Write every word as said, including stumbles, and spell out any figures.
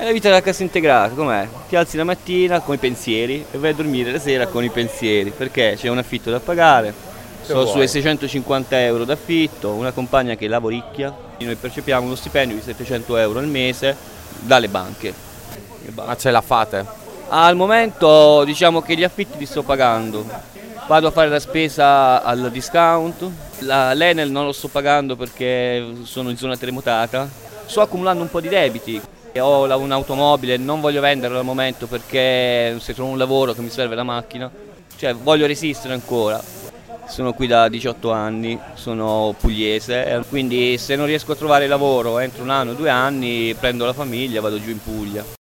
È la vita della cassa integrata, com'è? Ti alzi la mattina con i pensieri e vai a dormire la sera con i pensieri, perché c'è un affitto da pagare, sono vuoi? sui seicentocinquanta euro d'affitto, una compagna che lavoricchia, noi percepiamo uno stipendio di settecento euro al mese dalle banche. E Ma basta. ce la fate? Al momento diciamo che gli affitti li sto pagando, vado a fare la spesa al discount, la- l'Enel non lo sto pagando perché sono in zona terremotata, sto accumulando un po' di debiti. Ho la- un'automobile, non voglio venderla al momento perché se trovo un lavoro che mi serve la macchina, cioè voglio resistere ancora. Sono qui da diciotto anni, sono pugliese, eh, quindi se non riesco a trovare lavoro entro un anno o due anni prendo la famiglia e vado giù in Puglia.